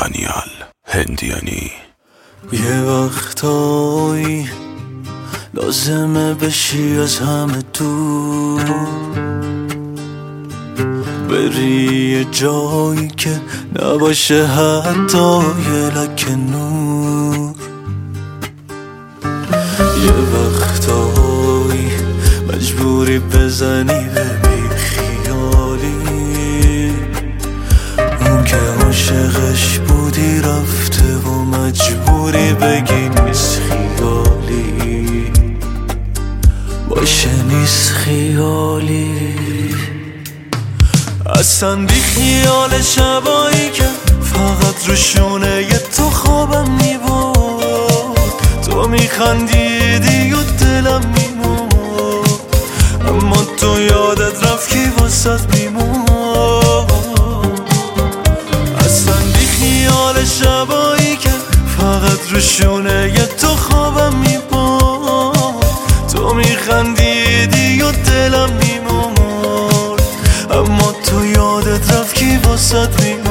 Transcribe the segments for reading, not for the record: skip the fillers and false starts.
دانیال هندیانی. یه وقتایی لازمه بشی از همه دور، بری یه جایی که نباشه حتی یه لکه نور. یه وقتایی مجبوری بزنی به بیخیالی، اون که عاشقش بودی رفته و مجبوری بگی نیست خیالی، باشه نیست خیالی. اصلا بی خیال شبایی که فقط رو شونه یه تو خوابم میبود، تو میخندیدی و دلم میمود، اما تو یادت رفت کی واسد میمود. اصلا بی خیال شبایی که فقط رو شونه یه تو خوابم میبود، تو میخندیدی و دلم میمود، اما تو یادت رفت کی واسد میمود.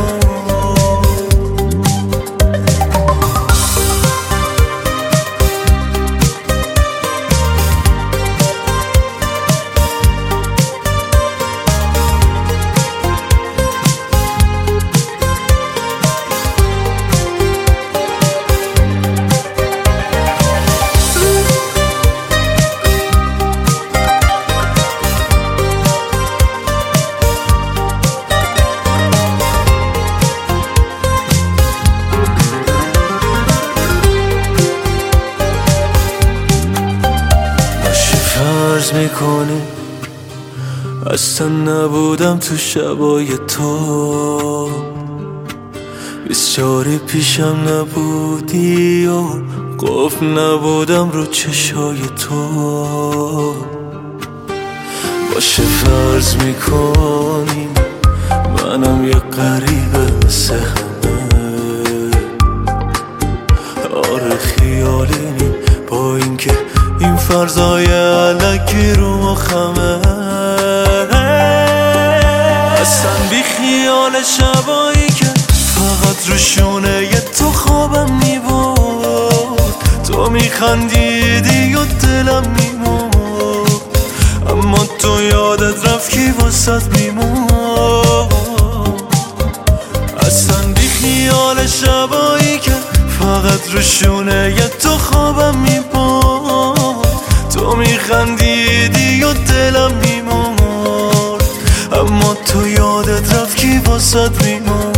فرض میکنی اصلا نبودم تو شبای تو، 24 پیشم نبودی و قفل نبودم رو چشای تو. باشه فرض میکنی منم یه غریبه مثل همه، آره خیالی با اینکه این فرضای علکی رو مخمه. اصلا بی خیال شبایی که فقط رو شونه یه تو خوابم میبود، تو میخندیدی و دلم میمود، اما تو یادت رفت کی واسد میمود. اصلا بی خیال شبایی که فقط رو شونه یه تو خوابم میبود، تو میخندیدی و دلم میمود، اما تو یادت رفت کی واسد میمود.